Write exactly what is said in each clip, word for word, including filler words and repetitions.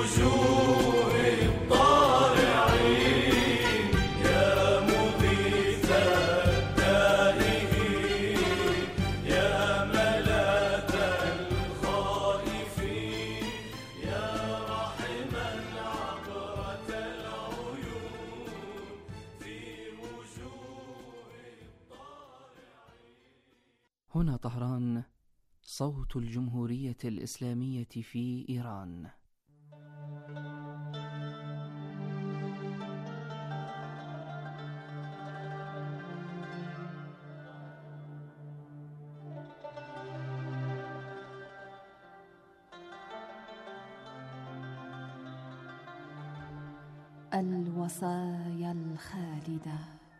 وجوه الطارعين يا مغيث التائهين يا ملاذ الخائفين يا رحما عبرة العيون في وجوه الطارعين. هنا طهران، صوت الجمهورية الإسلامية في إيران. الوصايا الخالدة.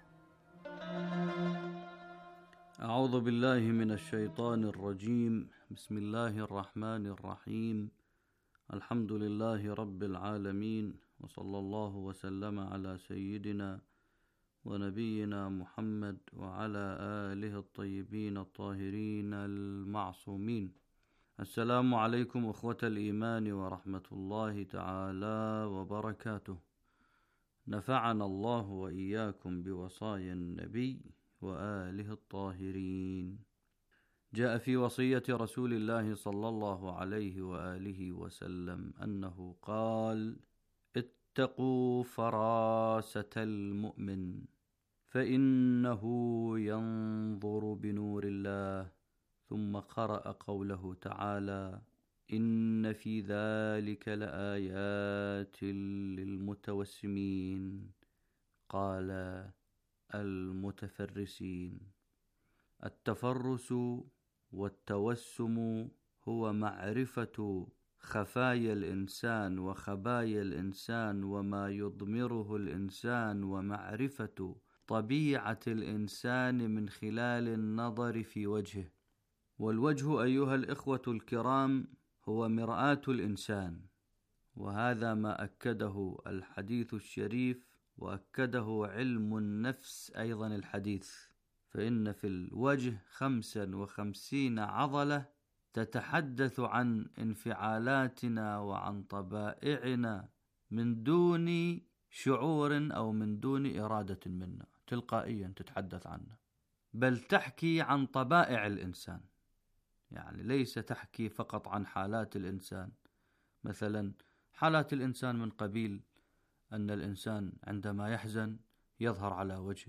أعوذ بالله من الشيطان الرجيم. بسم الله الرحمن الرحيم. الحمد لله رب العالمين، وصلى الله وسلم على سيدنا ونبينا محمد وعلى آله الطيبين الطاهرين المعصومين. السلام عليكم أخوة الإيمان ورحمة الله تعالى وبركاته. نفعنا الله وإياكم بوصايا النبي وآله الطاهرين. جاء في وصية رسول الله صلى الله عليه وآله وسلم أنه قال: اتقوا فراسة المؤمن فإنه ينظر بنور الله. ثم قرأ قوله تعالى: إن في ذلك لآيات للمتوسمين. قال: المتفرسين. التفرس والتوسم هو معرفة خفايا الإنسان وخبايا الإنسان وما يضمره الإنسان، ومعرفة طبيعة الإنسان من خلال النظر في وجهه. والوجه أيها الإخوة الكرام هو مرآة الإنسان، وهذا ما أكده الحديث الشريف وأكده علم النفس أيضا الحديث، فإن في الوجه خمسا وخمسين عضلة تتحدث عن انفعالاتنا وعن طبائعنا من دون شعور أو من دون إرادة منا، تلقائيا تتحدث عنه، بل تحكي عن طبائع الإنسان. يعني ليس تحكي فقط عن حالات الإنسان، مثلا حالات الإنسان من قبيل أن الإنسان عندما يحزن يظهر على وجهه،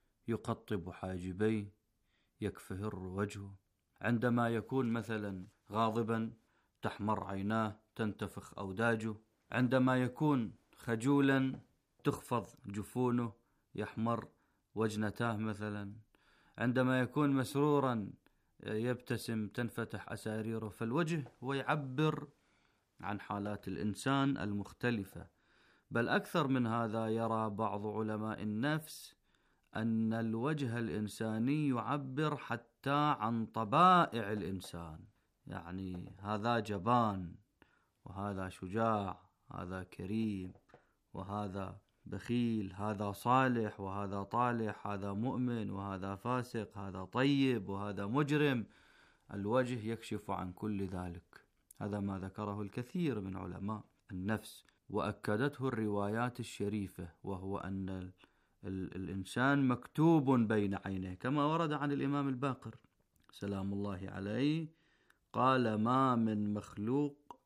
يقطب حاجبيه، يكفهر وجهه. عندما يكون مثلا غاضبا تحمر عيناه، تنتفخ أوداجه. عندما يكون خجولا تخفض جفونه، يحمر وجنتاه مثلا. عندما يكون مسرورا يبتسم، تنفتح أساريره. فالوجه هو يعبر عن حالات الإنسان المختلفة. بل أكثر من هذا، يرى بعض علماء النفس أن الوجه الإنساني يعبر حتى عن طبائع الإنسان. يعني هذا جبان، وهذا شجاع، هذا كريم، وهذا بخيل، هذا صالح وهذا طالح، هذا مؤمن وهذا فاسق، هذا طيب وهذا مجرم. الوجه يكشف عن كل ذلك. هذا ما ذكره الكثير من علماء النفس وأكدته الروايات الشريفة، وهو أن ال ال الإنسان مكتوب بين عينيه، كما ورد عن الإمام الباقر سلام الله عليه قال: ما من مخلوق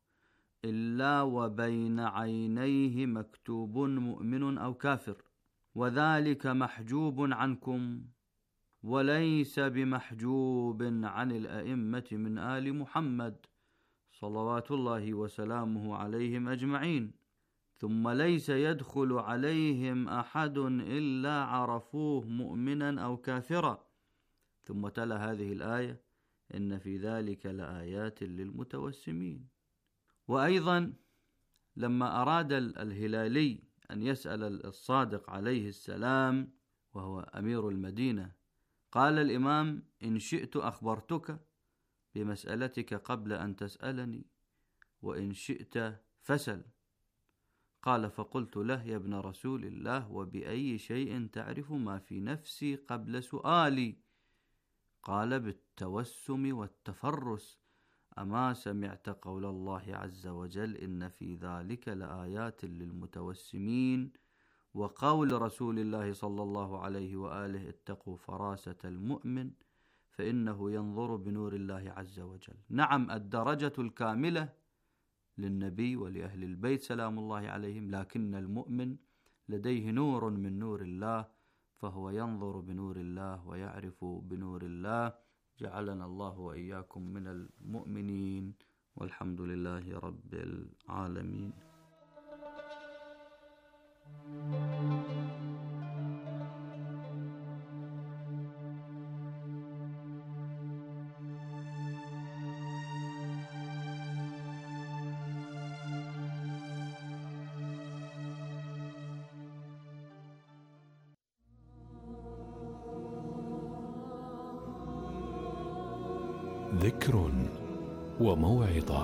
إلا وبين عينيه مكتوب مؤمن أو كافر، وذلك محجوب عنكم، وليس بمحجوب عن الأئمة من آل محمد صلوات الله وسلامه عليهم أجمعين. ثم ليس يدخل عليهم أحد إلا عرفوه مؤمنا أو كافرا. ثم تلا هذه الآية: إن في ذلك لآيات للمتوسمين. وأيضا لما أراد الهلالي أن يسأل الصادق عليه السلام وهو أمير المدينة، قال الإمام: إن شئت أخبرتك بمسألتك قبل أن تسألني، وإن شئت فسل. قال: فقلت له: يا ابن رسول الله، وبأي شيء تعرف ما في نفسي قبل سؤالي؟ قال: بالتوسم والتفرس، أما سمعت قول الله عز وجل إن في ذلك لآيات للمتوسمين، وقول رسول الله صلى الله عليه وآله اتقوا فراسة المؤمن فإنه ينظر بنور الله عز وجل. نعم، الدرجة الكاملة للنبي ولأهل البيت سلام الله عليهم، لكن المؤمن لديه نور من نور الله، فهو ينظر بنور الله ويعرف بنور الله. جعلنا الله وإياكم من المؤمنين، والحمد لله رب العالمين. ذكر وموعظة.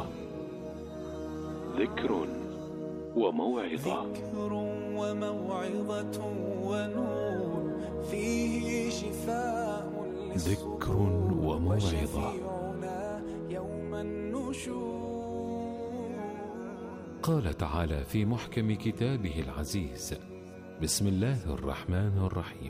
ذكر وموعظة. ذكر وموعظة ونور فيه شفاء ذكر وموعظة. يوم النشور. قال تعالى في محكم كتابه العزيز: بسم الله الرحمن الرحيم.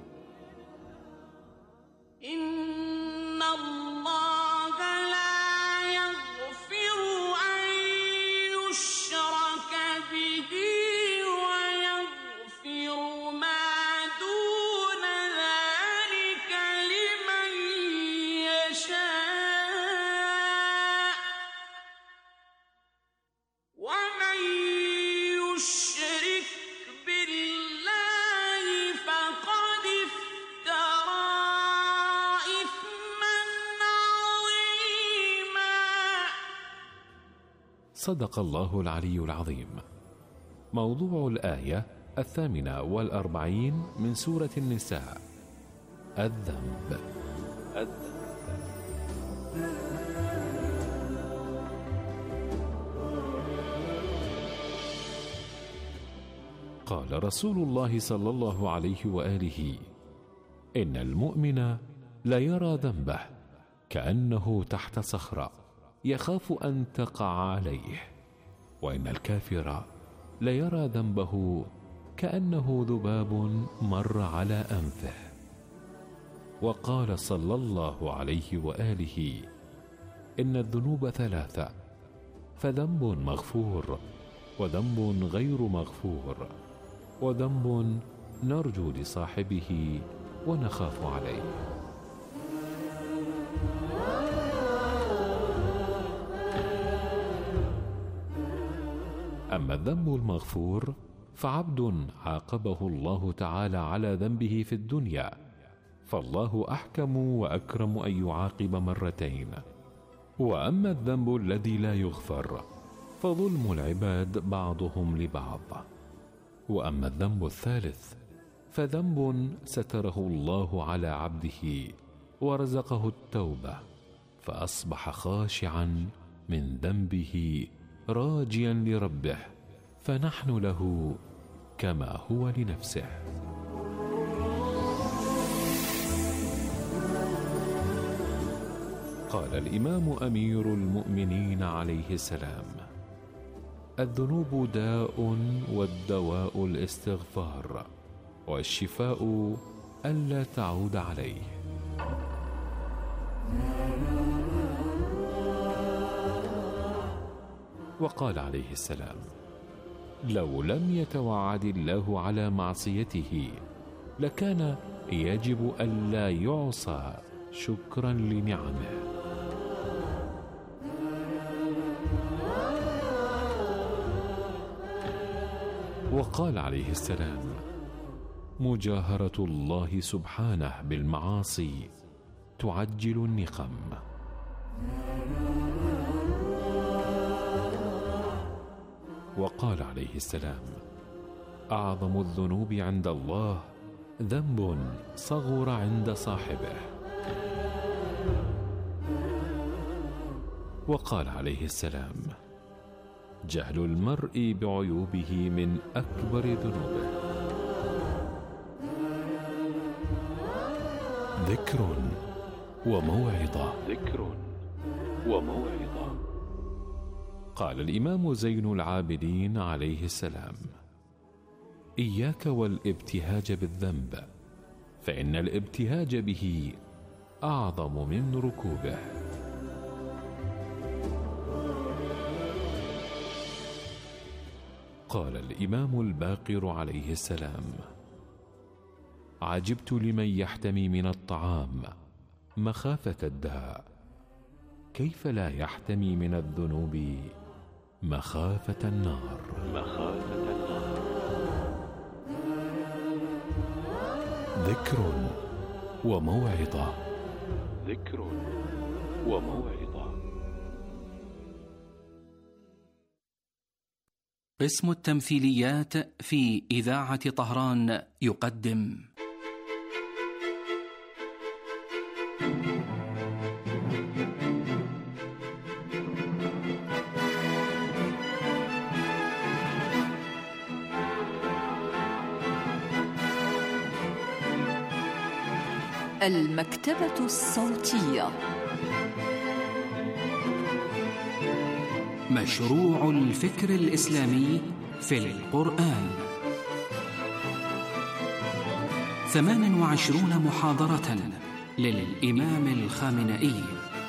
صدق الله العلي العظيم. موضوع الآية الثامنة والأربعين من سورة النساء: الذنب. قال رسول الله صلى الله عليه وآله: إن المؤمن ليرى ذنبه كأنه تحت صخرة يخاف أن تقع عليه، وإن الكافر ليرى ذنبه كأنه ذباب مر على أنفه. وقال صلى الله عليه وآله: إن الذنوب ثلاثة، فذنب مغفور، وذنب غير مغفور، وذنب نرجو لصاحبه ونخاف عليه. أما الذنب المغفور فعبد عاقبه الله تعالى على ذنبه في الدنيا، فالله أحكم وأكرم أن يعاقب مرتين. وأما الذنب الذي لا يغفر فظلم العباد بعضهم لبعض. وأما الذنب الثالث فذنب ستره الله على عبده ورزقه التوبة، فأصبح خاشعا من ذنبه راجيا لربه، فنحن له كما هو لنفسه. قال الإمام أمير المؤمنين عليه السلام: الذنوب داء، والدواء الاستغفار، والشفاء ألا تعود عليه. وقال عليه السلام: لو لم يتوعد الله على معصيته لكان يجب ألا يعصى شكرا لنعمه. وقال عليه السلام: مجاهرة الله سبحانه بالمعاصي تعجل النقم. وقال عليه السلام: أعظم الذنوب عند الله ذنب صغر عند صاحبه. وقال عليه السلام: جهل المرء بعيوبه من أكبر ذنوبه. ذكر وموعظة. ذكر وموعظة. قال الإمام زين العابدين عليه السلام: إياك والابتهاج بالذنب، فإن الابتهاج به أعظم من ركوبه. قال الإمام الباقر عليه السلام: عجبت لمن يحتمي من الطعام مخافة الداء، كيف لا يحتمي من الذنوب مخافة النار. مخافة النار. ذكر وموعظة. ذكر وموعظة. قسم التمثيليات في إذاعة طهران يقدم المكتبة الصوتية. مشروع الفكر الإسلامي في القرآن، ثمان وعشرون محاضرة للإمام الخامنئي.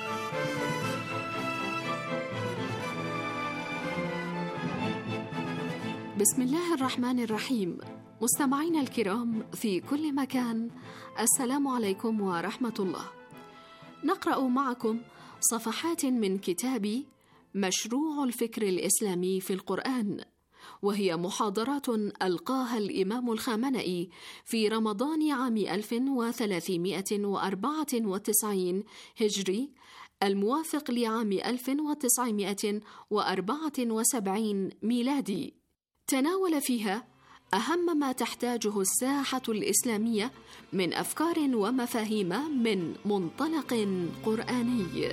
بسم الله الرحمن الرحيم. مستمعينا الكرام في كل مكان، السلام عليكم ورحمة الله. نقرأ معكم صفحات من كتاب مشروع الفكر الإسلامي في القرآن، وهي محاضرات ألقاها الإمام الخامنئي في رمضان عام ألف وثلاثمائة وأربعة وتسعين هجري، الموافق لعام ألف وتسعمائة وأربعة وسبعين ميلادي. تناول فيها أهم ما تحتاجه الساحة الإسلامية من أفكار ومفاهيم من منطلق قرآني.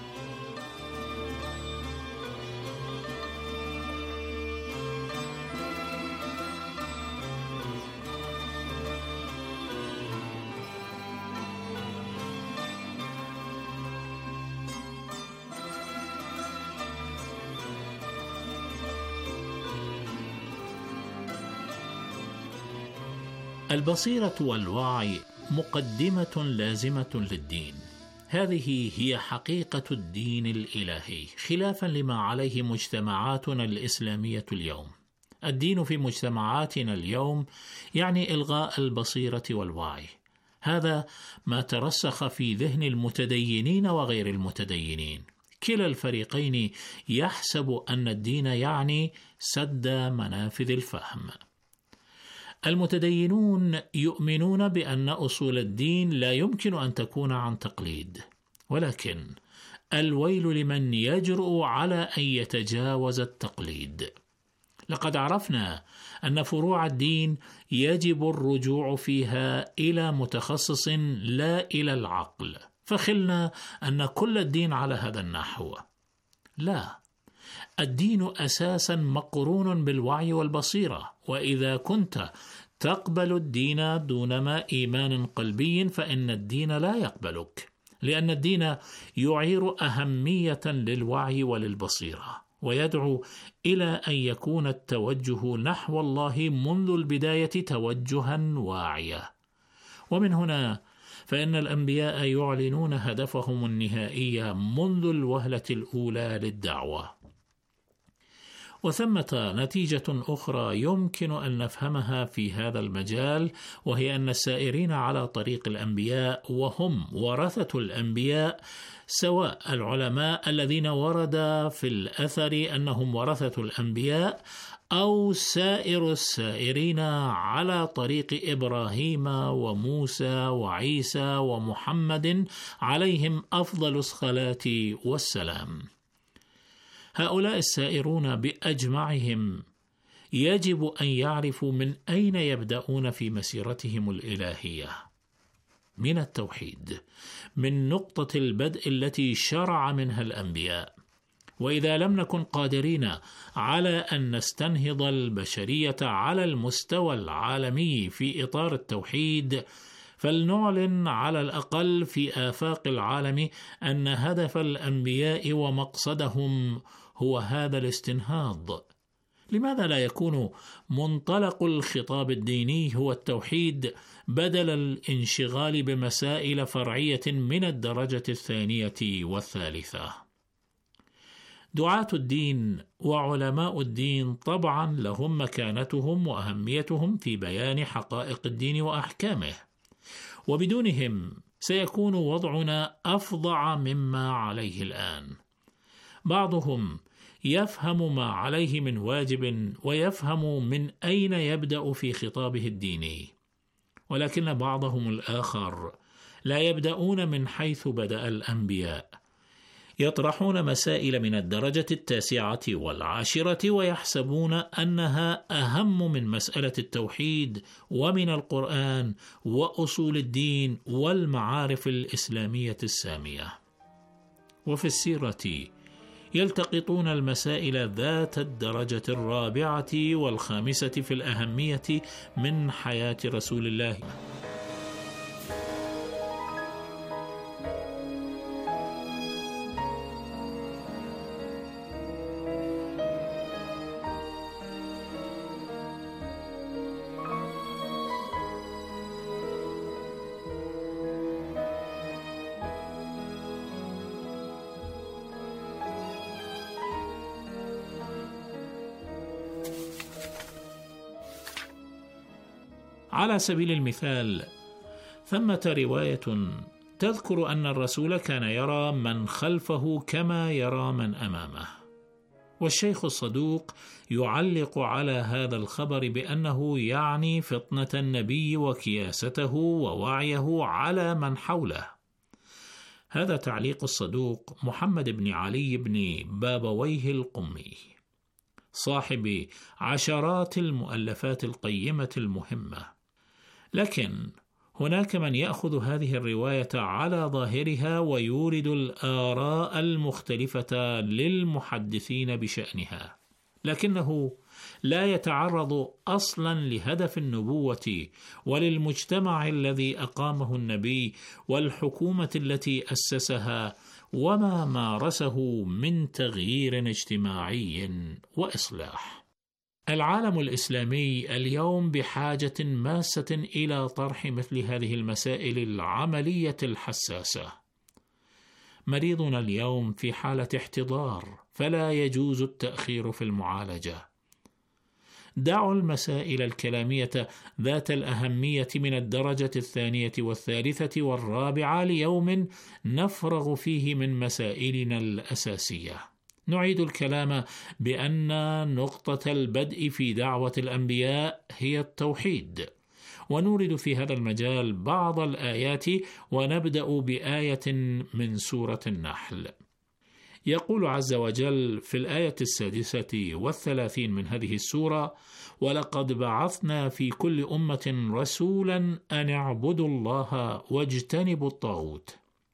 البصيرة والوعي مقدمة لازمة للدين. هذه هي حقيقة الدين الإلهي، خلافا لما عليه مجتمعاتنا الإسلامية اليوم. الدين في مجتمعاتنا اليوم يعني إلغاء البصيرة والوعي. هذا ما ترسخ في ذهن المتدينين وغير المتدينين. كلا الفريقين يحسب أن الدين يعني سد منافذ الفهم. المتدينون يؤمنون بأن أصول الدين لا يمكن أن تكون عن تقليد، ولكن الويل لمن يجرؤ على أن يتجاوز التقليد. لقد عرفنا أن فروع الدين يجب الرجوع فيها إلى متخصص لا إلى العقل، فخلنا أن كل الدين على هذا النحو. لا، الدين أساسا مقرون بالوعي والبصيرة، وإذا كنت تقبل الدين دون ما إيمان قلبي فإن الدين لا يقبلك، لأن الدين يعير أهمية للوعي وللبصيرة، ويدعو إلى أن يكون التوجه نحو الله منذ البداية توجها واعيا. ومن هنا فإن الأنبياء يعلنون هدفهم النهائي منذ الوهلة الأولى للدعوة. وثمة نتيجة أخرى يمكن أن نفهمها في هذا المجال، وهي أن السائرين على طريق الأنبياء وهم ورثة الأنبياء، سواء العلماء الذين ورد في الأثر أنهم ورثة الأنبياء أو سائر السائرين على طريق إبراهيم وموسى وعيسى ومحمد عليهم أفضل الصلاة والسلام، هؤلاء السائرون بأجمعهم يجب أن يعرفوا من أين يبدأون في مسيرتهم الإلهية: من التوحيد، من نقطة البدء التي شرع منها الأنبياء. وإذا لم نكن قادرين على أن نستنهض البشرية على المستوى العالمي في إطار التوحيد، فلنعلن على الأقل في آفاق العالم أن هدف الأنبياء ومقصدهم هو هذا الاستنهاض. لماذا لا يكون منطلق الخطاب الديني هو التوحيد بدل الانشغال بمسائل فرعية من الدرجة الثانية والثالثة؟ دعاة الدين وعلماء الدين طبعا لهم مكانتهم وأهميتهم في بيان حقائق الدين وأحكامه، وبدونهم سيكون وضعنا أفظع مما عليه الآن. بعضهم يفهم ما عليه من واجب ويفهم من أين يبدأ في خطابه الديني، ولكن بعضهم الآخر لا يبدأون من حيث بدأ الأنبياء، يطرحون مسائل من الدرجة التاسعة والعاشرة ويحسبون أنها أهم من مسألة التوحيد ومن القرآن وأصول الدين والمعارف الإسلامية السامية. وفي السيرة يلتقطون المسائل ذات الدرجة الرابعة والخامسة في الأهمية من حياة رسول الله. على سبيل المثال، ثمة رواية تذكر أن الرسول كان يرى من خلفه كما يرى من أمامه، والشيخ الصدوق يعلق على هذا الخبر بأنه يعني فطنة النبي وكياسته ووعيه على من حوله. هذا تعليق الصدوق محمد بن علي بن بابويه القمي، صاحب عشرات المؤلفات القيمة المهمة. لكن هناك من يأخذ هذه الرواية على ظاهرها ويورد الآراء المختلفة للمحدثين بشأنها، لكنه لا يتعرض أصلا لهدف النبوة وللمجتمع الذي أقامه النبي والحكومة التي أسسها وما مارسه من تغيير اجتماعي وإصلاح. العالم الإسلامي اليوم بحاجة ماسة إلى طرح مثل هذه المسائل العملية الحساسة. مريضنا اليوم في حالة احتضار، فلا يجوز التأخير في المعالجة. دعوا المسائل الكلامية ذات الأهمية من الدرجة الثانية والثالثة والرابعة ليوم نفرغ فيه من مسائلنا الأساسية. نعيد الكلام بأن نقطة البدء في دعوة الأنبياء هي التوحيد، ونورد في هذا المجال بعض الآيات، ونبدأ بآية من سورة النحل. يقول عز وجل في الآية السادسة والثلاثين من هذه السورة: ولقد بعثنا في كل أمة رسولا أن اعبدوا الله واجتنبوا الطاغوت.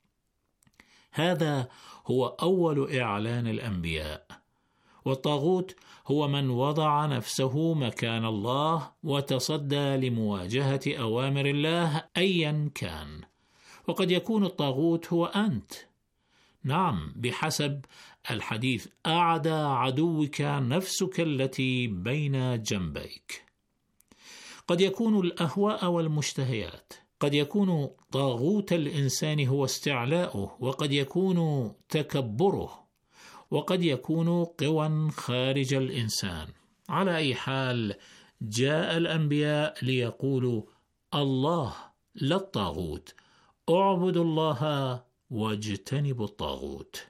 هذا هو أول إعلان الأنبياء، والطاغوت هو من وضع نفسه مكان الله وتصدى لمواجهة أوامر الله أيا كان، وقد يكون الطاغوت هو أنت. نعم، بحسب الحديث: أعدى عدوك نفسك التي بين جنبيك. قد يكون الأهواء والمشتهيات، قد يكون طاغوت الإنسان هو استعلاؤه، وقد يكون تكبره، وقد يكون قوى خارج الإنسان. على أي حال، جاء الأنبياء ليقولوا: الله لا الطاغوت، اعبدوا الله واجتنبوا الطاغوت.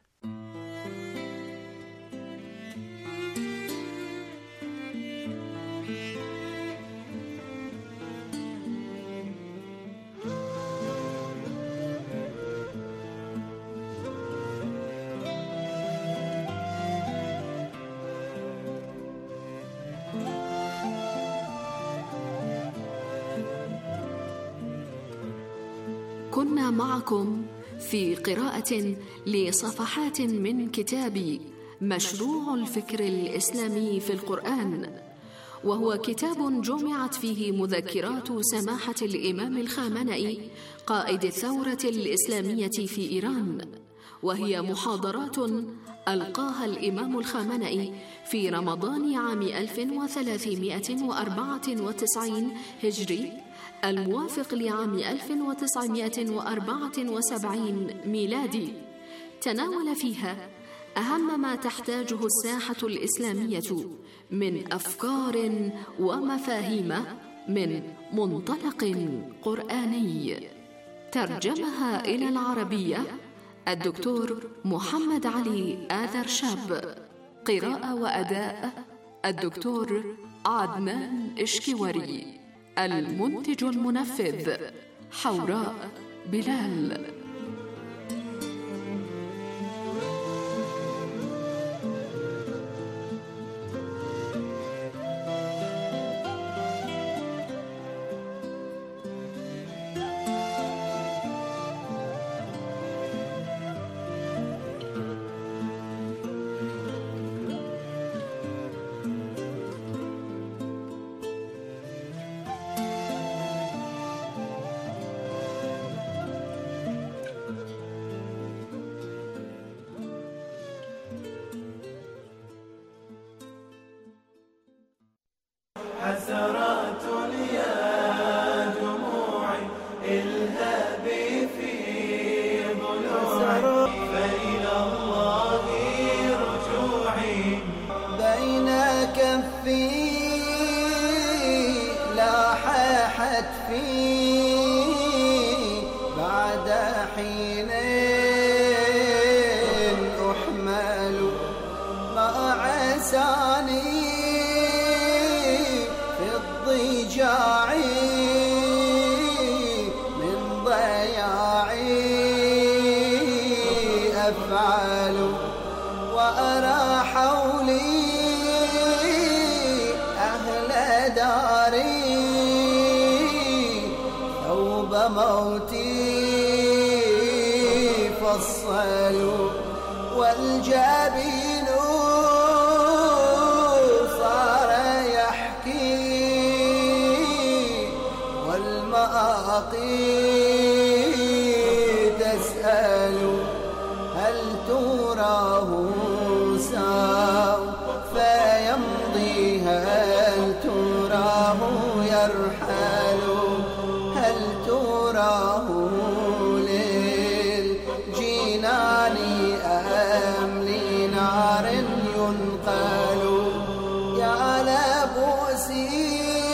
كنا معكم في قراءة لصفحات من كتاب مشروع الفكر الإسلامي في القرآن، وهو كتاب جمعت فيه مذكرات سماحة الإمام الخامنئي قائد الثورة الإسلامية في إيران، وهي محاضرات ألقاها الإمام الخامنئي في رمضان عام ألف وثلاثمائة وأربعة وتسعين هجري الموافق لعام ألف وتسعمائة وأربعة وسبعين ميلادي، تناول فيها أهم ما تحتاجه الساحة الإسلامية من أفكار ومفاهيم من منطلق قرآني. ترجمها إلى العربية الدكتور محمد علي آذر شاب. قراءة وأداء الدكتور عدنان إشكوري. المنتج المنفذ حوراء بلال. حسرات يا دموعي الهابي في ضلوعي، فإلى الله رجوعي. بين كفي لاح حتفي بعد حين أحمل ما عساني ضجاعي من ضياعي أفعل، وأرى حولي أهل داري ثوب موتي فصلوا، والجبين تسأل هل تراه سوف يمضي، هل تراه يرحل، هل تراه للجنان أم لنار ينقل. يا لبوسي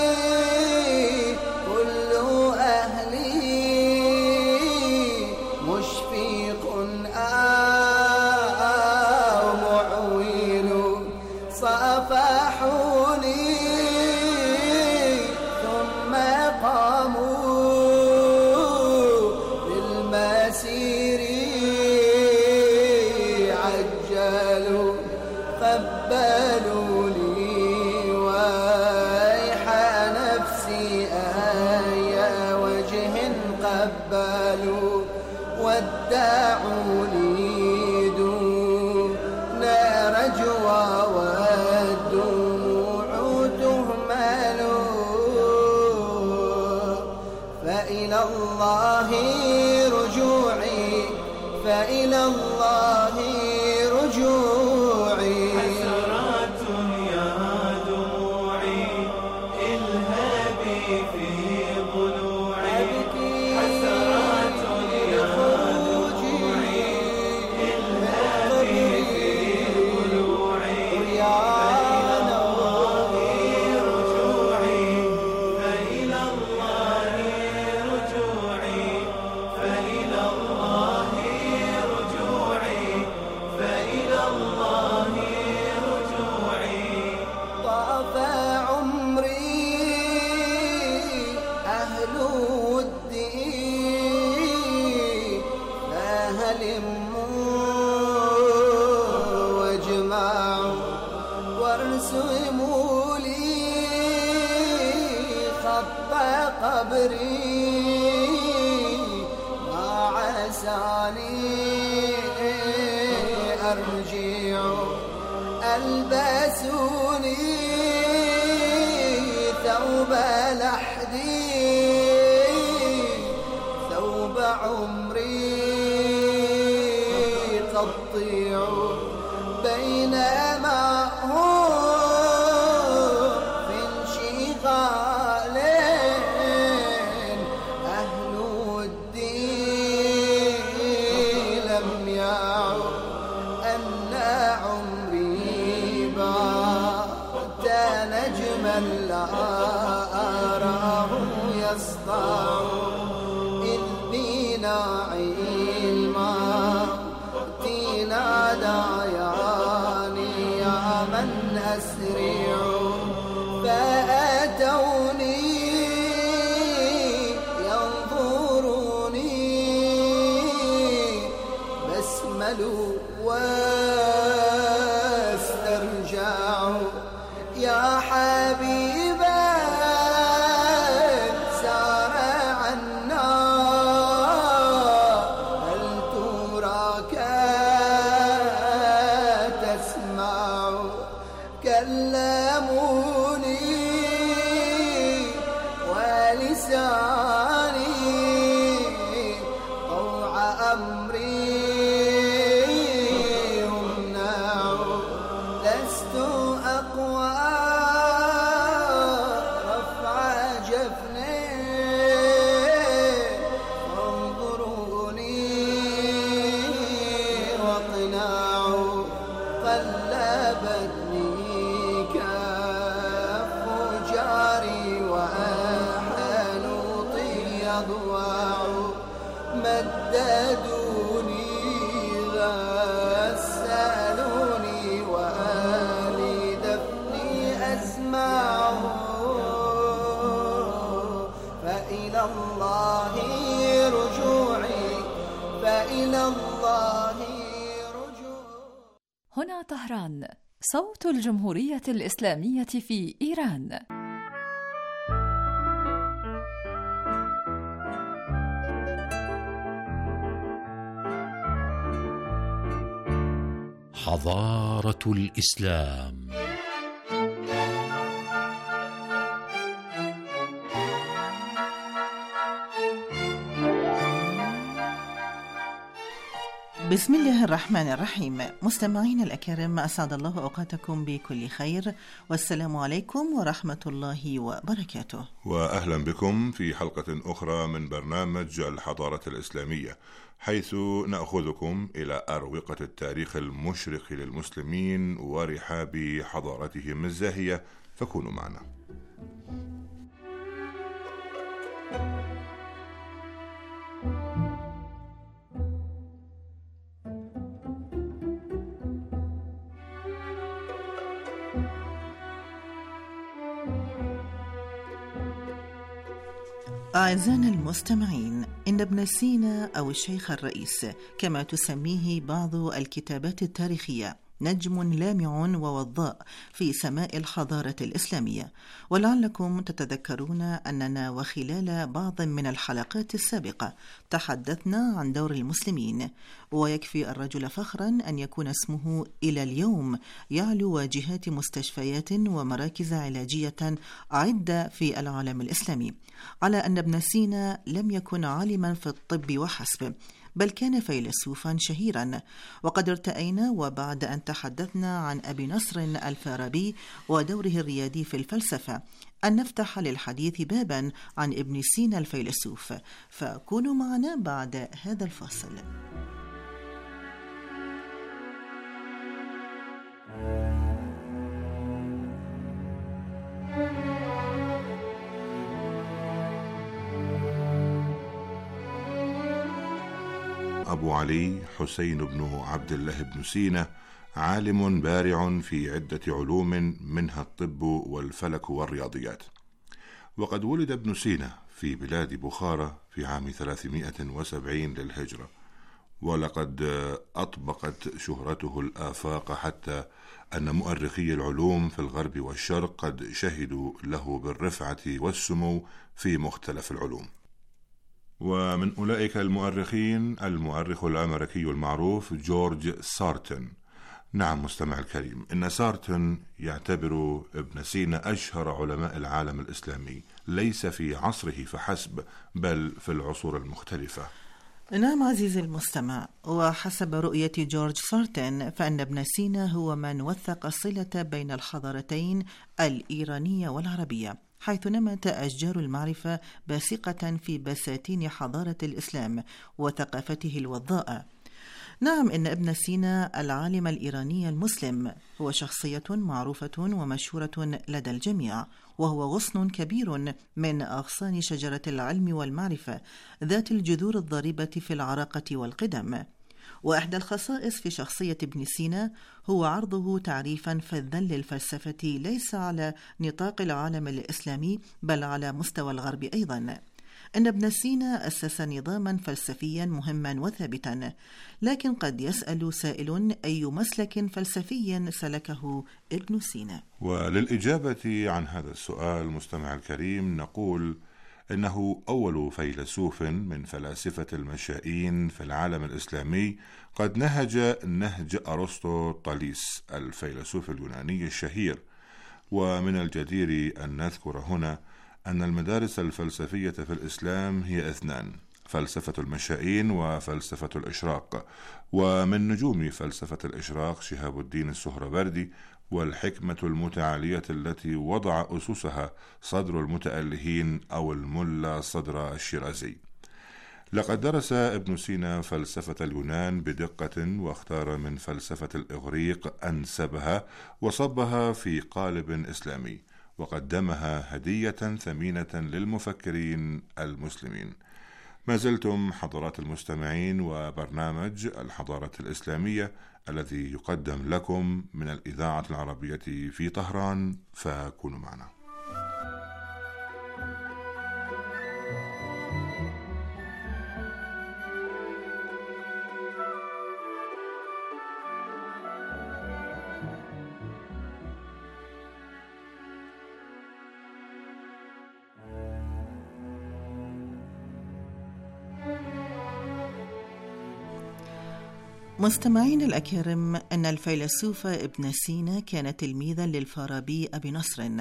ودعوني دون رجوى والدموع تهمل، فإلى الله رجوعي، فإلى الله رجوعي. حسرات يا دموعي الهابي في ضلوعي، حسرات يا دموعي الهابي في ضلوعي، فإلى الله رجوعي، فإلى الله رجوعي، فإلى الله رجوعي، فإلى الله رجوعي. طاف عمري أهل الدين فهلموا واجمعوا وارسموا لي خط قبري، ما عساني أرجع ألبسوني لحدي ثوب عمري تطيع بينما هو في انشغال أهل الدين لم يعد أن عمري بات نجما لا أراه يسطع إذ بناعي الموت نادياني يا من أسرع فأتوني ينظروني بسملوا واسترجعوا يا حبيبا سار عنا هل تراك تسمع كلموني ولساني طوع أمري يمنع لست أقوى رفع جفني فانظروني واقنعوا قلبتني كف جاري وحنوطي يضوع مددوني غسلوني وآلي دفني أسمع فإلى الله رجوعي فإلى الله رجوعي. هنا طهران، صوت الجمهورية الإسلامية في إيران. حضارة الإسلام. بسم الله الرحمن الرحيم. مستمعين الأكارم، أسعد الله أوقاتكم بكل خير، والسلام عليكم ورحمة الله وبركاته. وأهلا بكم في حلقة أخرى من برنامج الحضارة الإسلامية، حيث نأخذكم إلى أروقة التاريخ المشرق للمسلمين ورحاب حضارتهم الزاهية، فكونوا معنا. أعزائنا المستمعين، إن ابن سينا أو الشيخ الرئيس كما تسميه بعض الكتابات التاريخية نجم لامع ووضاء في سماء الحضارة الإسلامية. ولعلكم تتذكرون أننا وخلال بعض من الحلقات السابقة تحدثنا عن دور المسلمين، ويكفي الرجل فخرا أن يكون اسمه إلى اليوم يعلو واجهات مستشفيات ومراكز علاجية عدة في العالم الإسلامي، على أن ابن سينا لم يكن عالما في الطب وحسب، بل كان فيلسوفا شهيرا. وقد ارتأينا وبعد أن تحدثنا عن أبي نصر الفارابي ودوره الريادي في الفلسفة أن نفتح للحديث بابا عن ابن سينا الفيلسوف، فكونوا معنا بعد هذا الفاصل. أبو علي حسين بن عبد الله بن سينا عالم بارع في عدة علوم منها الطب والفلك والرياضيات. وقد ولد ابن سينا في بلاد بخارى في عام ثلاثمائة وسبعين للهجرة، ولقد أطبقت شهرته الآفاق حتى أن مؤرخي العلوم في الغرب والشرق قد شهدوا له بالرفعة والسمو في مختلف العلوم. ومن أولئك المؤرخين المؤرخ الأمريكي المعروف جورج سارتن، نعم مستمع الكريم، إن سارتن يعتبر ابن سينا أشهر علماء العالم الإسلامي، ليس في عصره فحسب بل في العصور المختلفة. نعم عزيزي المستمع، وحسب رؤية جورج سارتن فإن ابن سينا هو من وثق الصلة بين الحضارتين الإيرانية والعربية، حيث نمت أشجار المعرفة باسقة في بساتين حضارة الإسلام وثقافته الوضاءة. نعم، إن ابن سينا العالم الإيراني المسلم هو شخصية معروفة ومشهورة لدى الجميع، وهو غصن كبير من أغصان شجرة العلم والمعرفة ذات الجذور الضاربة في العراقة والقدم. وإحدى الخصائص في شخصية ابن سينا هو عرضه تعريفا فذا للفلسفة ليس على نطاق العالم الإسلامي بل على مستوى الغرب أيضا. إن ابن سينا أسس نظاما فلسفيا مهما وثابتا، لكن قد يسأل سائل أي مسلك فلسفي سلكه ابن سينا؟ وللإجابة عن هذا السؤال مستمع الكريم نقول إنه أول فيلسوف من فلاسفة المشائين في العالم الإسلامي قد نهج نهج أرسطو طاليس الفيلسوف اليوناني الشهير. ومن الجدير أن نذكر هنا أن المدارس الفلسفية في الإسلام هي اثنان: فلسفة المشائين وفلسفة الإشراق. ومن نجوم فلسفة الإشراق شهاب الدين السهروردي، والحكمة المتعالية التي وضع أسسها صدر المتألهين أو الملا صدر الشيرازي. لقد درس ابن سينا فلسفة اليونان بدقة، واختار من فلسفة الإغريق أنسبها وصبها في قالب إسلامي، وقدمها هدية ثمينة للمفكرين المسلمين. ما زلتم حضرات المستمعين وبرنامج الحضارة الإسلامية الذي يقدم لكم من الإذاعة العربية في طهران، فكونوا معنا. مستمعين الأكارم، أن الفيلسوف ابن سينا كان تلميذا للفارابي أبي نصر،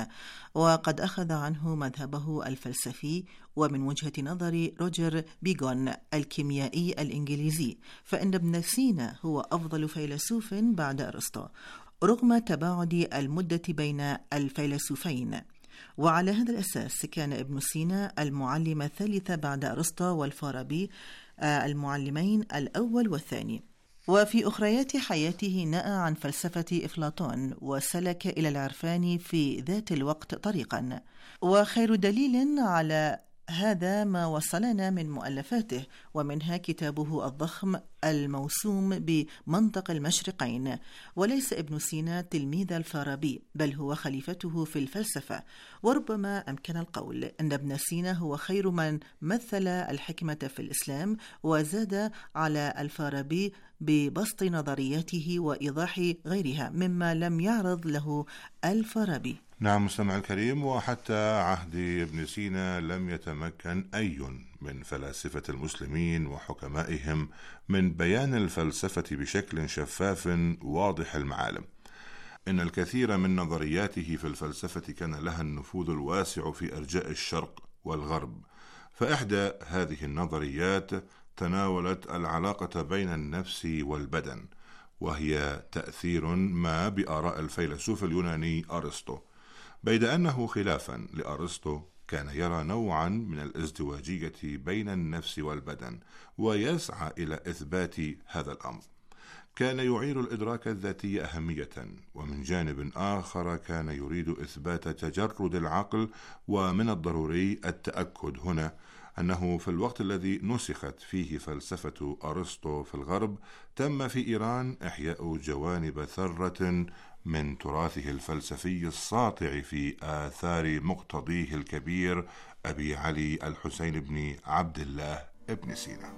وقد أخذ عنه مذهبه الفلسفي. ومن وجهة نظر روجر بيغون الكيميائي الإنجليزي، فإن ابن سينا هو أفضل فيلسوف بعد أرسطو رغم تباعد المدة بين الفيلسوفين. وعلى هذا الأساس كان ابن سينا المعلم الثالث بعد أرسطو والفارابي المعلمين الأول والثاني. وفي أخريات حياته نأى عن فلسفة أفلاطون وسلك إلى العرفان في ذات الوقت طريقا. وخير دليل على هذا ما وصلنا من مؤلفاته، ومنها كتابه الضخم الموسوم بمنطق المشرقين. وليس ابن سينا تلميذ الفارابي، بل هو خليفته في الفلسفة. وربما أمكن القول أن ابن سينا هو خير من مثل الحكمة في الإسلام، وزاد على الفارابي ببسط نظرياته وإيضاح غيرها مما لم يعرض له الفارابي. نعم مستمع الكريم، وحتى عهد ابن سينا لم يتمكن أي من فلاسفة المسلمين وحكمائهم من بيان الفلسفة بشكل شفاف واضح المعالم. إن الكثير من نظرياته في الفلسفة كان لها النفوذ الواسع في أرجاء الشرق والغرب. فإحدى هذه النظريات تناولت العلاقة بين النفس والبدن، وهي تأثير ما بآراء الفيلسوف اليوناني أرسطو، بيد أنه خلافا لأرسطو كان يرى نوعا من الازدواجية بين النفس والبدن، ويسعى إلى إثبات هذا الأمر. كان يعير الإدراك الذاتي أهمية، ومن جانب آخر كان يريد إثبات تجرد العقل. ومن الضروري التأكد هنا أنه في الوقت الذي نسخت فيه فلسفة أرسطو في الغرب، تم في إيران إحياء جوانب ثرة من تراثه الفلسفي الساطع في آثار مقتضيه الكبير أبي علي الحسين بن عبد الله ابن سينا.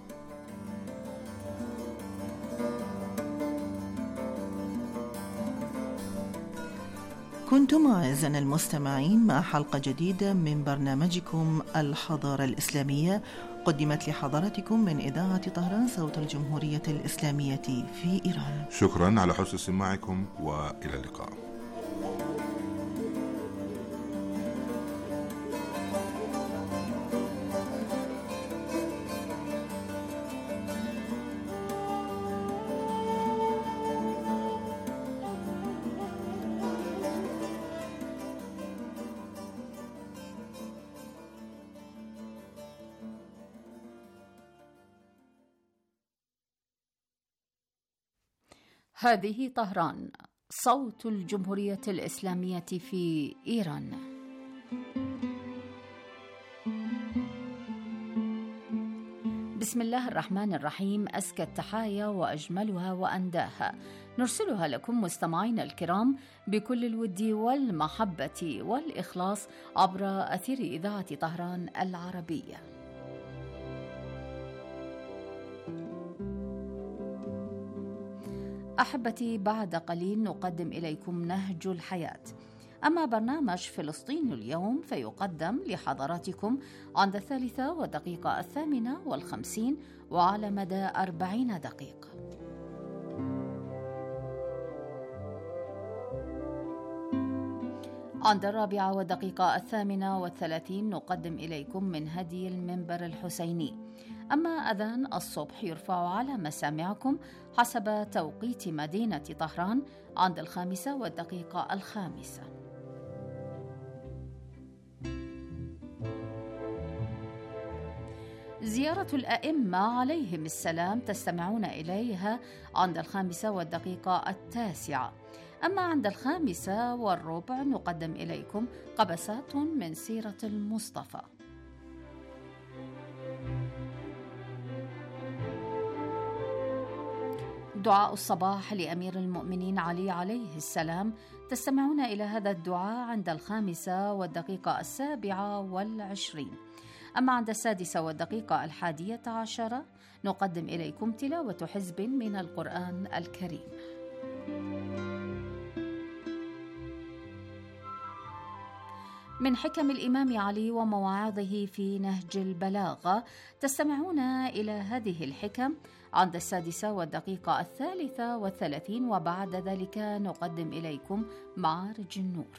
كنتم أعزائنا المستمعين مع حلقة جديدة من برنامجكم الحضارة الإسلامية، قدمت لحضراتكم من إذاعة طهران صوت الجمهورية الإسلامية في إيران. شكرا على حسن استماعكم وإلى اللقاء. هذه طهران صوت الجمهورية الإسلامية في إيران. بسم الله الرحمن الرحيم. أزكى التحايا وأجملها وأنداها نرسلها لكم مستمعينا الكرام بكل الود والمحبة والإخلاص عبر أثير إذاعة طهران العربية. أحبتي، بعد قليل نقدم إليكم نهج الحياة. أما برنامج فلسطين اليوم فيقدم لحضراتكم عند الثالثة والدقيقة الثامنة والخمسين وعلى مدى أربعين دقيقة. عند الرابعة والدقيقة الثامنة والثلاثين نقدم إليكم من هدي المنبر الحسيني. أما أذان الصبح يرفع على مسامعكم حسب توقيت مدينة طهران عند الخامسة والدقيقة الخامسة. زيارة الأئمة عليهم السلام تستمعون إليها عند الخامسة والدقيقة التاسعة. أما عند الخامسة والربع نقدم إليكم قبسات من سيرة المصطفى. دعاء الصباح لأمير المؤمنين علي عليه السلام تستمعون إلى هذا الدعاء عند الخامسة والدقيقة السابعة والعشرين. أما عند السادسة والدقيقة الحادية عشرة نقدم إليكم تلاوة حزب من القرآن الكريم. من حكم الإمام علي ومواعظه في نهج البلاغة تستمعون إلى هذه الحكم عند السادسة والدقيقة الثالثة والثلاثين، وبعد ذلك نقدم إليكم معارج النور.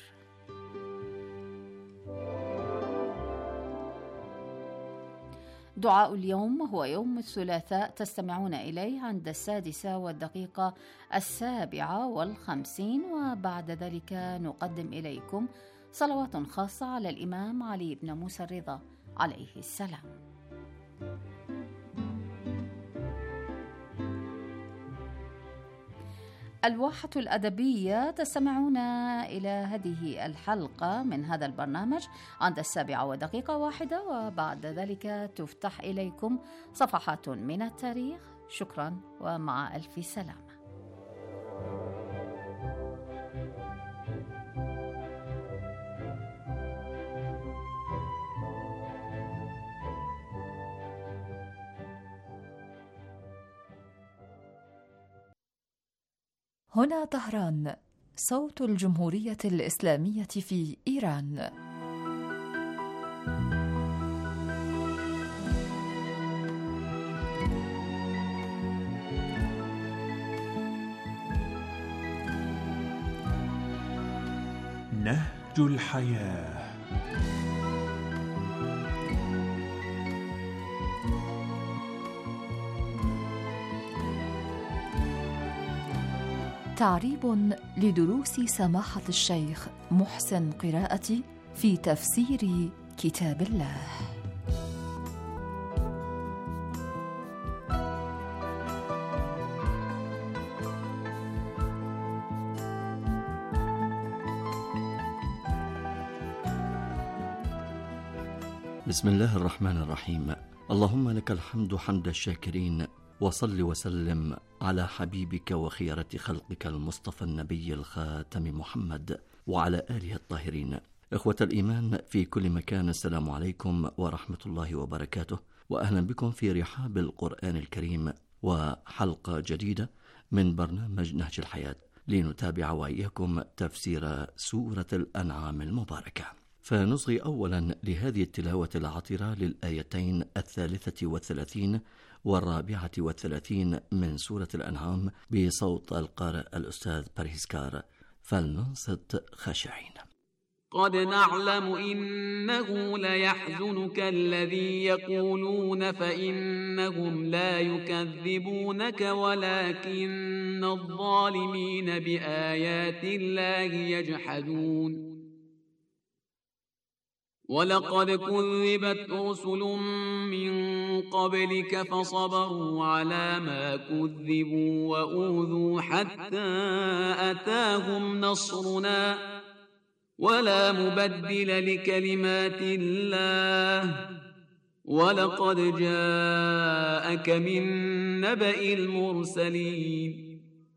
دعاء اليوم هو يوم الثلاثاء تستمعون إليه عند السادسة والدقيقة السابعة والخمسين، وبعد ذلك نقدم إليكم صلوات خاصة على الإمام علي بن موسى الرضا عليه السلام. الواحة الأدبية تستمعون إلى هذه الحلقة من هذا البرنامج عند السابعة ودقيقة واحدة، وبعد ذلك تفتح إليكم صفحات من التاريخ. شكرا ومع ألف سلامة. هنا طهران صوت الجمهورية الإسلامية في إيران. نهج الحياة. تعريب لدروس سماحة الشيخ محسن قراءتي في تفسير كتاب الله. بسم الله الرحمن الرحيم. اللهم لك الحمد حمد الشاكرين، وصل وسلم على حبيبك وخيرة خلقك المصطفى النبي الخاتم محمد وعلى آله الطاهرين. إخوة الإيمان في كل مكان، السلام عليكم ورحمة الله وبركاته، وأهلا بكم في رحاب القرآن الكريم وحلقة جديدة من برنامج نهج الحياة، لنتابع وإياكم تفسير سورة الأنعام المباركة. فنصغي أولا لهذه التلاوة العطرة للآيتين الثالثة والثلاثين والرابعة والثلاثين من سورة الأنعام بصوت القارئ الأستاذ باريسكار، فلننصت خاشعين. قد نعلم إنه ليحزنك الذي يقولون فإنهم لا يكذبونك ولكن الظالمين بآيات الله يجحدون. ولقد كذبت رسل من قبلك فصبروا على ما كذبوا وأوذوا حتى أتاهم نصرنا ولا مبدل لكلمات الله ولقد جاءك من نبأ المرسلين.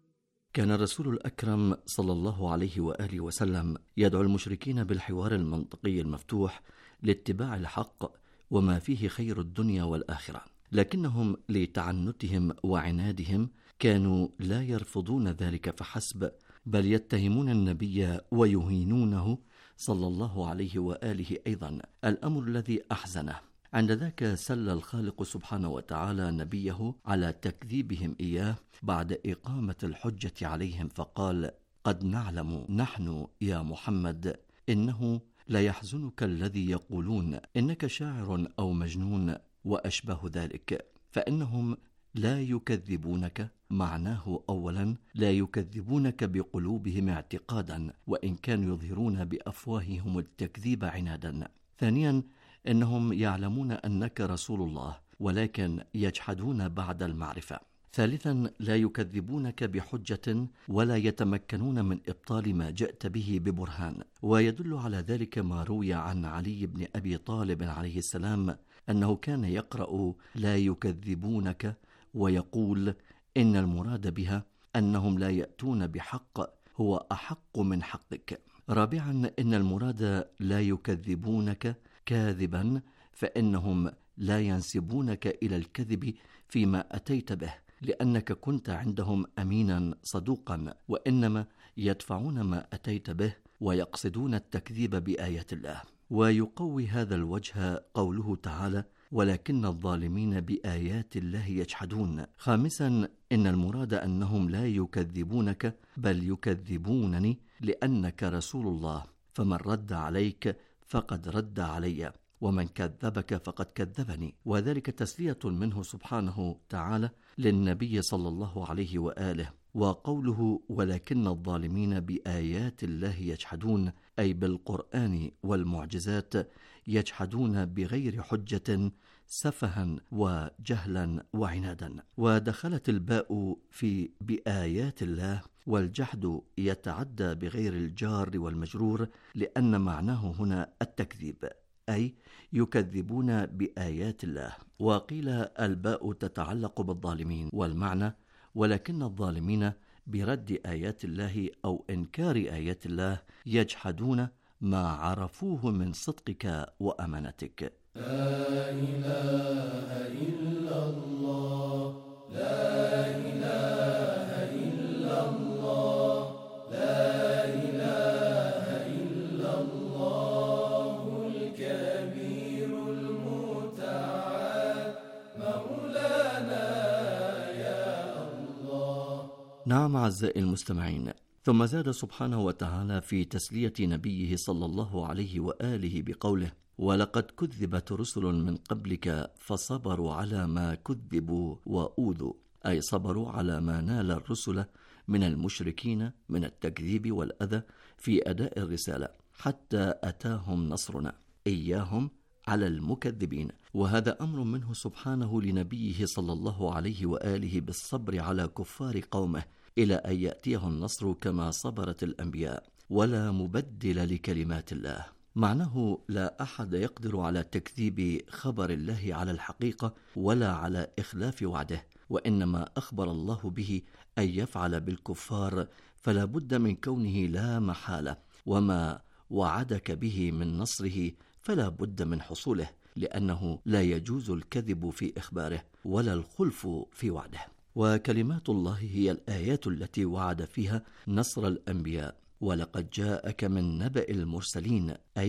كان الرسول الأكرم صلى الله عليه وآله وسلم يدعو المشركين بالحوار المنطقي المفتوح لاتباع الحق وما فيه خير الدنيا والآخرة، لكنهم لتعنتهم وعنادهم كانوا لا يرفضون ذلك فحسب، بل يتهمون النبي ويهينونه صلى الله عليه وآله أيضا، الأمر الذي أحزنه. عند ذاك سل الخالق سبحانه وتعالى نبيه على تكذيبهم إياه بعد إقامة الحجة عليهم، فقال: قد نعلم نحن يا محمد إنه ليحزنك الذي يقولون إنك شاعر أو مجنون وأشبه ذلك، فإنهم لا يكذبونك، معناه أولا لا يكذبونك بقلوبهم اعتقادا وإن كانوا يظهرون بأفواههم التكذيب عنادا. ثانيا إنهم يعلمون أنك رسول الله ولكن يجحدون بعد المعرفة. ثالثا لا يكذبونك بحجة ولا يتمكنون من إبطال ما جئت به ببرهان. ويدل على ذلك ما روي عن علي بن أبي طالب عليه السلام أنه كان يقرأ لا يكذبونك ويقول إن المراد بها أنهم لا يأتون بحق هو أحق من حقك. رابعا إن المراد لا يكذبونك كاذبا فإنهم لا ينسبونك إلى الكذب فيما أتيت به لأنك كنت عندهم أمينا صدوقا، وإنما يدفعون ما أتيت به ويقصدون التكذيب بآيات الله. ويقوي هذا الوجه قوله تعالى: ولكن الظالمين بآيات الله يجحدون. خامسا إن المراد أنهم لا يكذبونك بل يكذبونني لأنك رسول الله، فمن رد عليك فقد رد علي ومن كذبك فقد كذبني. وذلك تسلية منه سبحانه تعالى للنبي صلى الله عليه وآله. وقوله ولكن الظالمين بآيات الله يجحدون أي بالقرآن والمعجزات يجحدون بغير حجة سفها وجهلا وعنادا. ودخلت الباء في بآيات الله، والجحد يتعدى بغير الجار والمجرور لأن معناه هنا التكذيب، أي يكذبون بآيات الله. وقيل الباء تتعلق بالظالمين، والمعنى ولكن الظالمين برد آيات الله أو إنكار آيات الله يجحدون ما عرفوه من صدقك وأمانتك. لا إله إلا الله، لا إله إلا الله، لا إله إلا الله الكبير المتعال مولانا يا الله. نعم أعزائي المستمعين، ثم زاد سبحانه وتعالى في تسلية نبيه صلى الله عليه وآله بقوله: ولقد كذبت رسل من قبلك فصبروا على ما كذبوا وأوذوا، أي صبروا على ما نال الرسل من المشركين من التكذيب والأذى في أداء الرسالة حتى أتاهم نصرنا، إياهم على المكذبين. وهذا أمر منه سبحانه لنبيه صلى الله عليه وآله بالصبر على كفار قومه إلى أن يأتيه النصر كما صبرت الأنبياء، ولا مبدل لكلمات الله. معناه لا أحد يقدر على تكذيب خبر الله على الحقيقة ولا على إخلاف وعده، وإنما أخبر الله به أن يفعل بالكفار فلا بد من كونه لا محالة، وما وعدك به من نصره فلا بد من حصوله، لأنه لا يجوز الكذب في إخباره ولا الخلف في وعده. وكلمات الله هي الآيات التي وعد فيها نصر الأنبياء. ولقد جاءك من نبأ المرسلين أي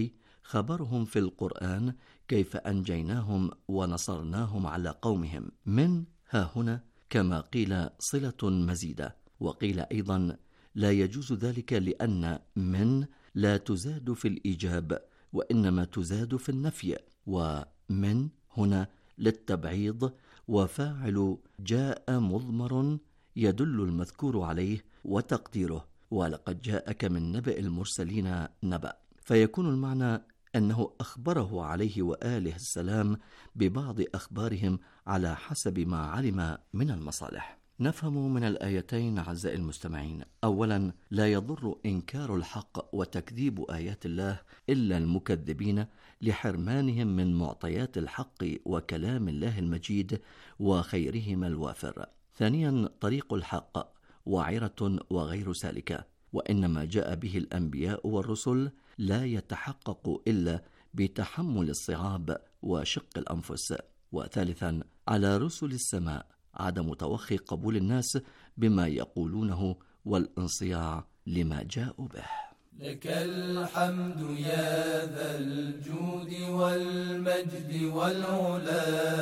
خبرهم في القرآن كيف أنجيناهم ونصرناهم على قومهم. من ها هنا كما قيل صلة مزيدة، وقيل أيضا لا يجوز ذلك لأن من لا تزاد في الإيجاب وإنما تزاد في النفي، ومن هنا للتبعيض، وفاعل جاء مضمر يدل المذكور عليه وتقديره ولقد جاءك من نبأ المرسلين نبأ، فيكون المعنى أنه أخبره عليه وآله السلام ببعض أخبارهم على حسب ما علم من المصالح. نفهم من الآيتين أعزائي المستمعين: أولا، لا يضر إنكار الحق وتكذيب آيات الله إلا المكذبين لحرمانهم من معطيات الحق وكلام الله المجيد وخيرهما الوافر. ثانيا، طريق الحق وعرة وغير سالكة، وإنما جاء به الأنبياء والرسل لا يتحقق إلا بتحمل الصعاب وشق الأنفس. وثالثا، على رسل السماء عدم توخي قبول الناس بما يقولونه والانصياع لما جاءوا به. لك الحمد يا ذا الجود والمجد والعلا،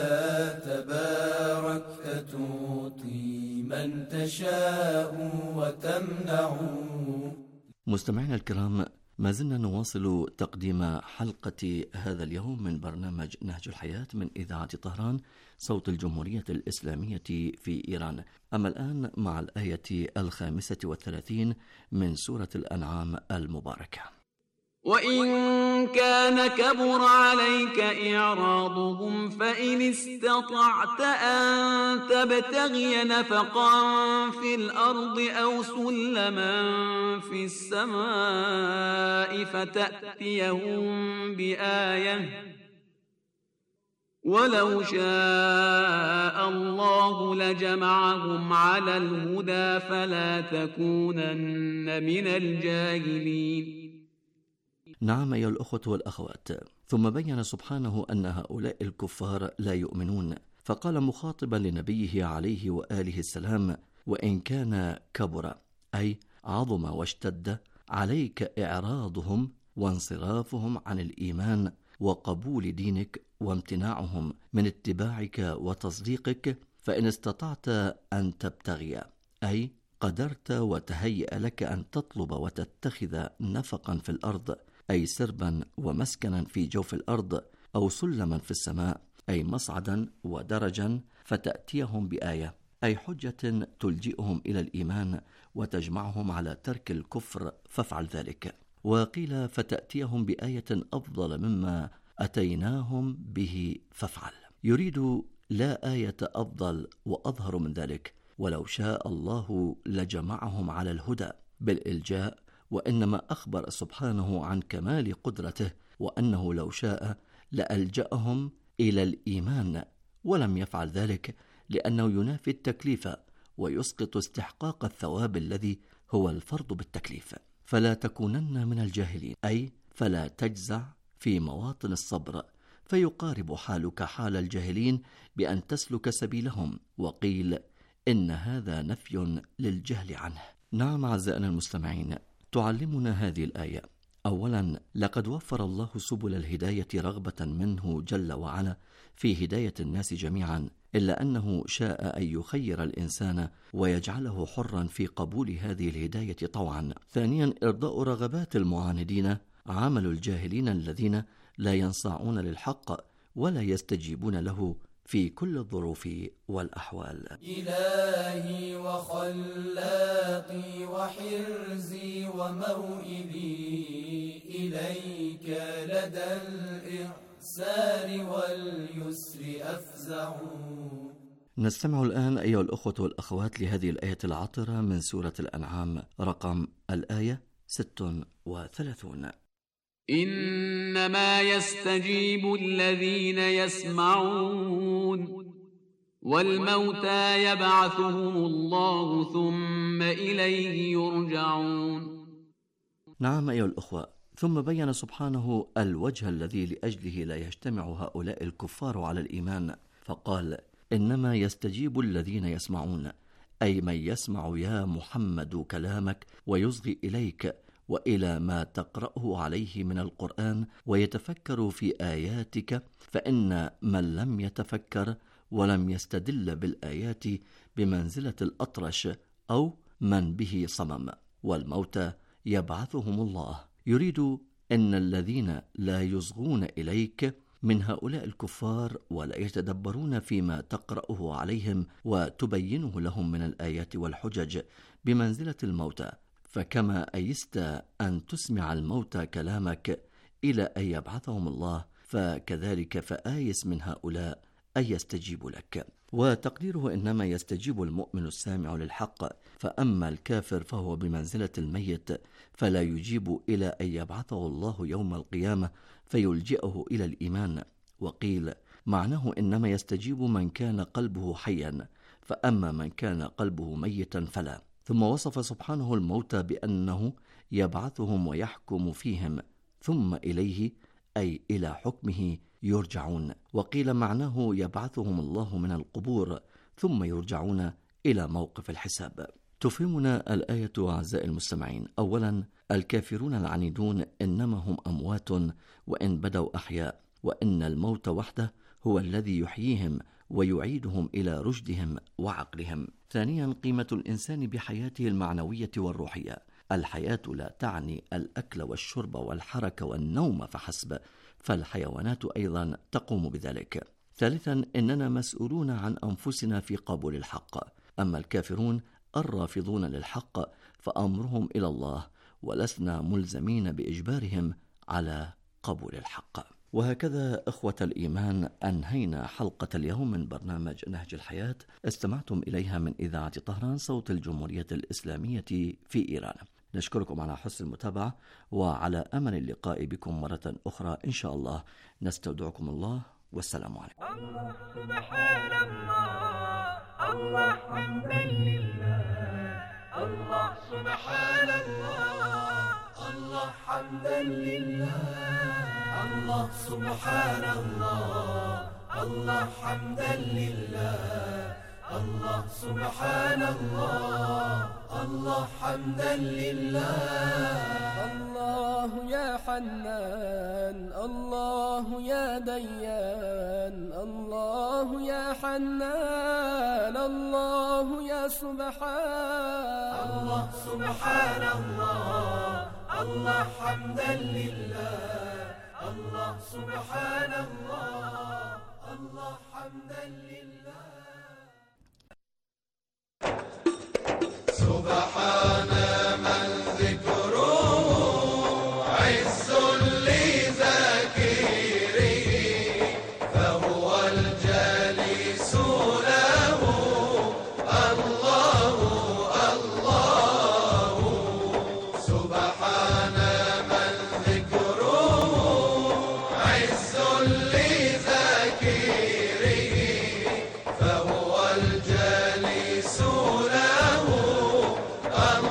تباركت تعطي من تشاء وتمنع. مستمعينا الكرام، ما زلنا نواصل تقديم حلقة هذا اليوم من برنامج نهج الحياة من إذاعة طهران صوت الجمهورية الإسلامية في إيران. أما الآن مع الآية الخامسة والثلاثين من سورة الأنعام المباركة: وإن كان كبر عليك إعراضهم فإن استطعت أن تبتغي نفقا في الأرض أو سلما في السماء فتأتيهم بآية ولو شاء الله لجمعهم على الهدى فلا تكونن من الجاهلين. نعم أيها الأخوة والأخوات، ثم بين سبحانه أن هؤلاء الكفار لا يؤمنون، فقال مخاطبا لنبيه عليه وآله السلام: وإن كان كبر، أي عظم واشتد، عليك إعراضهم وانصرافهم عن الإيمان وقبول دينك وامتناعهم من اتباعك وتصديقك، فإن استطعت أن تبتغي، أي قدرت وتهيأ لك أن تطلب وتتخذ نفقا في الأرض، أي سربا ومسكنا في جوف الأرض، أو سلما في السماء، أي مصعدا ودرجا، فتأتيهم بآية، أي حجة تلجئهم إلى الإيمان وتجمعهم على ترك الكفر، فافعل ذلك. وقيل فتأتيهم بآية أفضل مما أتيناهم به فافعل، يريد لا آية أفضل وأظهر من ذلك، ولو شاء الله لجمعهم على الهدى بالإلجاء، وإنما أخبر سبحانه عن كمال قدرته وأنه لو شاء لألجأهم إلى الإيمان، ولم يفعل ذلك لأنه ينافي التكليف ويسقط استحقاق الثواب الذي هو الفرض بالتكليف. فلا تكونن من الجاهلين، أي فلا تجزع في مواطن الصبر، فيقارب حالك حال الجاهلين بأن تسلك سبيلهم. وقيل إن هذا نفي للجهل عنه. نعم أعزائنا المستمعين، تعلمنا هذه الآية: أولا، لقد وفر الله سبل الهداية رغبة منه جل وعلا في هداية الناس جميعا، إلا أنه شاء أن يخير الإنسان ويجعله حرا في قبول هذه الهداية طوعا. ثانيا، إرضاء رغبات المعاندين عمل الجاهلين الذين لا ينصاعون للحق ولا يستجيبون له في كل الظروف والأحوال. إلهي وخلاقي وحرزي وموئلي، إليك لدى الإحسان واليسر أفزع. نستمع الآن أيها الأخوة والأخوات لهذه الآية العطرة من سورة الأنعام، رقم الآية ست وثلاثون: إنما يستجيب الذين يسمعون والموتى يبعثهم الله ثم إليه يرجعون. نعم أيها الأخوة، ثم بين سبحانه الوجه الذي لأجله لا يجتمع هؤلاء الكفار على الإيمان، فقال: إنما يستجيب الذين يسمعون، أي من يسمع يا محمد كلامك ويصغي إليك وإلى ما تقرأه عليه من القرآن ويتفكر في آياتك، فإن من لم يتفكر ولم يستدل بالآيات بمنزلة الأطرش أو من به صمم. والموتى يبعثهم الله. يريد أن الذين لا يصغون إليك من هؤلاء الكفار ولا يتدبرون فيما تقرأه عليهم وتبينه لهم من الآيات والحجج بمنزلة الموتى، فكما أيست أن تسمع الموتى كلامك إلى أن يبعثهم الله، فكذلك فآيس من هؤلاء أن يستجيبوا لك. وتقديره إنما يستجيب المؤمن السامع للحق، فأما الكافر فهو بمنزلة الميت فلا يجيب إلى أن يبعثه الله يوم القيامة فيلجئه إلى الإيمان. وقيل معناه إنما يستجيب من كان قلبه حيا، فأما من كان قلبه ميتا فلا. ثم وصف سبحانه الموتى بأنه يبعثهم ويحكم فيهم ثم إليه أي إلى حكمه يرجعون. وقيل معناه يبعثهم الله من القبور ثم يرجعون إلى موقف الحساب. تفهمنا الآية أعزائي المستمعين أولا الكافرون العنيدون إنما هم أموات وإن بدوا أحياء، وإن الموت وحده هو الذي يحييهم ويعيدهم إلى رشدهم وعقلهم. ثانيا قيمة الإنسان بحياته المعنوية والروحية. الحياة لا تعني الأكل والشرب والحركة والنوم فحسب، فالحيوانات أيضا تقوم بذلك. ثالثا إننا مسؤولون عن أنفسنا في قبول الحق، أما الكافرون الرافضون للحق فأمرهم إلى الله، ولسنا ملزمين بإجبارهم على قبول الحق. وهكذا إخوة الإيمان أنهينا حلقة اليوم من برنامج نهج الحياة، استمعتم إليها من إذاعة طهران صوت الجمهورية الإسلامية في إيران. نشكركم على حسن المتابعة، وعلى أمل اللقاء بكم مرة أخرى إن شاء الله. نستودعكم الله والسلام عليكم. الله سبحان الله، الله حمدا لله، الله سبحان الله، الله حمدا لله، الله سبحان الله، الله حمدا لله، الله سبحان الله، الله حمدا لله. الله يا حنان، الله يا ديان، الله يا حنان، الله يا سبحان، الله سبحان الله، الله حمدا لله، الله سبحان الله، الله حمدا لله. سبحان من ذكره عز لذاكره، فهو الجالس له الله الله. سبحان من ذكره عز لذاكره، فهو الجالس له الله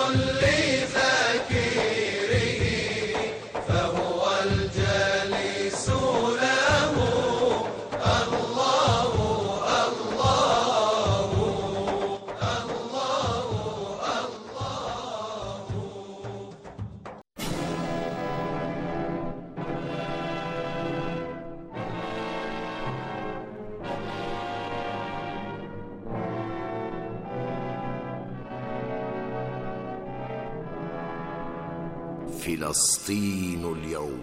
لفكيره فهو الجليس له الله الله الله الله. فلسطين اليوم.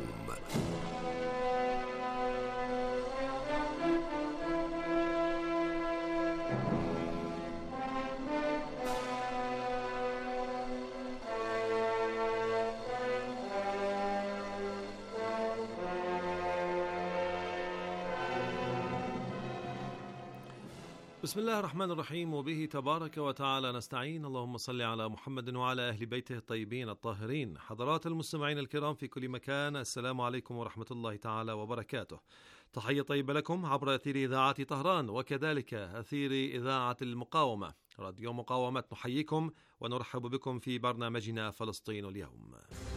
بسم الله الرحمن الرحيم، وبه تبارك وتعالى نستعين. اللهم صل على محمد وعلى أهل بيته الطيبين الطاهرين. حضرات المستمعين الكرام في كل مكان، السلام عليكم ورحمة الله تعالى وبركاته. تحية طيبة لكم عبر أثير إذاعة طهران، وكذلك أثير إذاعة المقاومة راديو مقاومة. نحييكم ونرحب بكم في برنامجنا فلسطين اليوم.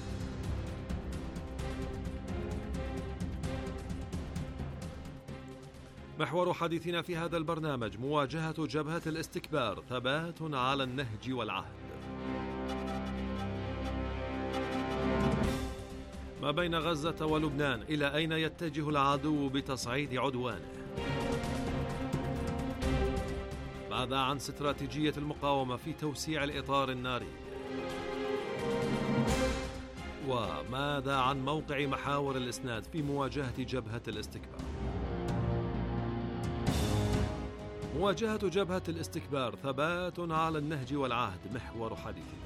محور حديثنا في هذا البرنامج مواجهة جبهة الاستكبار، ثبات على النهج والعهد. ما بين غزة ولبنان، إلى أين يتجه العدو بتصعيد عدوانه؟ ماذا عن استراتيجية المقاومة في توسيع الإطار الناري؟ وماذا عن موقع محاور الإسناد في مواجهة جبهة الاستكبار؟ مواجهة جبهة الاستكبار، ثبات على النهج والعهد، محور حديثنا.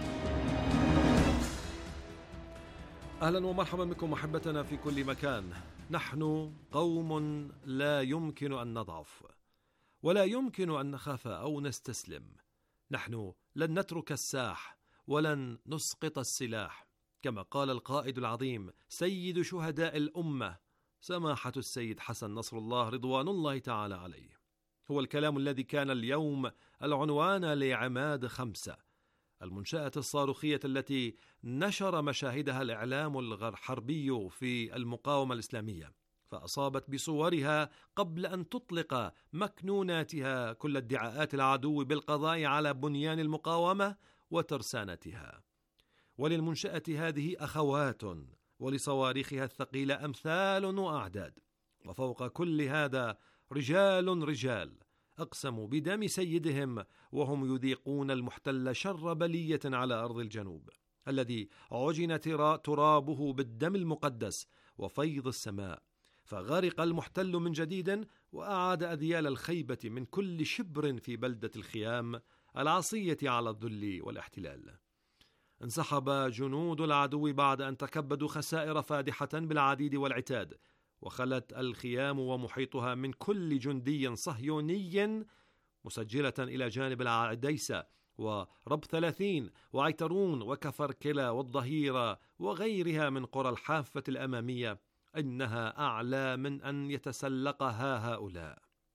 أهلا ومرحبا بكم محبتنا في كل مكان. نحن قوم لا يمكن أن نضعف، ولا يمكن أن نخاف أو نستسلم. نحن لن نترك الساح، ولن نسقط السلاح، كما قال القائد العظيم سيد شهداء الأمة سماحة السيد حسن نصر الله رضوان الله تعالى عليه. هو الكلام الذي كان اليوم العنوان لعماد خمسة، المنشأة الصاروخية التي نشر مشاهدها الإعلام الحربي في المقاومة الإسلامية، فأصابت بصورها قبل أن تطلق مكنوناتها كل ادعاءات العدو بالقضاء على بنيان المقاومة وترسانتها. وللمنشأة هذه أخوات، ولصواريخها الثقيلة أمثال وأعداد، وفوق كل هذا رجال رجال أقسموا بدم سيدهم وهم يذيقون المحتل شر بلية على أرض الجنوب، الذي عجن ترابه بالدم المقدس وفيض السماء، فغرق المحتل من جديد وأعاد أذيال الخيبة من كل شبر في بلدة الخيام العصية على الذل والاحتلال. انسحب جنود العدو بعد أن تكبدوا خسائر فادحة بالعديد والعتاد، وخلت الخيام ومحيطها من كل جندي صهيوني، مسجلة إلى جانب العديسة ورب ثلاثين وعيترون وكفركلا والظهيرة وغيرها من قرى الحافة الأمامية، إنها أعلى من أن يتسلقها هؤلاء.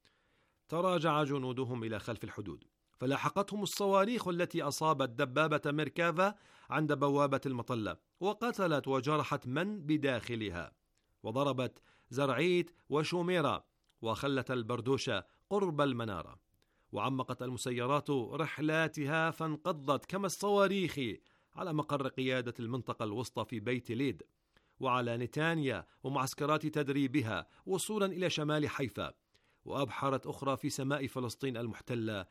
تراجع جنودهم إلى خلف الحدود، فلاحقتهم الصواريخ التي أصابت دبابة ميركافا عند بوابة المطلة، وقتلت وجرحت من بداخلها، وضربت زرعيت وشوميرا وخلت البردوشة قرب المنارة، وعمقت المسيرات رحلاتها فانقضت كما الصواريخ على مقر قيادة المنطقة الوسطى في بيت ليد، وعلى نتانيا ومعسكرات تدريبها وصولا إلى شمال حيفا، وأبحرت أخرى في سماء فلسطين المحتلة،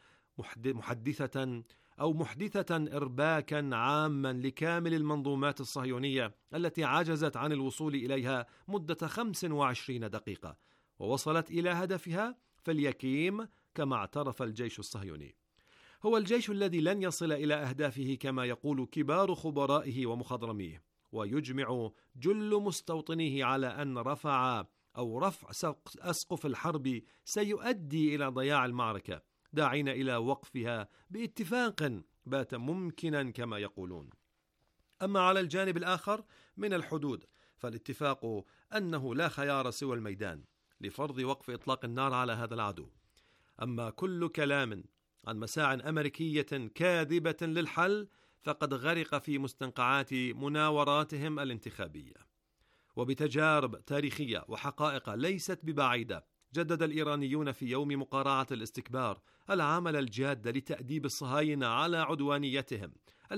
محدثة أو محدثة إرباكا عاما لكامل المنظومات الصهيونية التي عجزت عن الوصول إليها مدة خمس وعشرين دقيقة، ووصلت إلى هدفها فاليكيم كما اعترف الجيش الصهيوني. هو الجيش الذي لن يصل إلى أهدافه كما يقول كبار خبرائه ومخضرميه، ويجمع جل مستوطنيه على أن رفع أو رفع أسقف الحرب سيؤدي إلى ضياع المعركة، داعين إلى وقفها باتفاق بات ممكنا كما يقولون. أما على الجانب الآخر من الحدود فالاتفاق أنه لا خيار سوى الميدان لفرض وقف إطلاق النار على هذا العدو. أما كل كلام عن مساع أمريكية كاذبة للحل فقد غرق في مستنقعات مناوراتهم الانتخابية. وبتجارب تاريخية وحقائق ليست ببعيدة، جدد الإيرانيون في يوم مقارعة الاستكبار العمل الجاد لتأديب الصهاينة على عدوانيتهم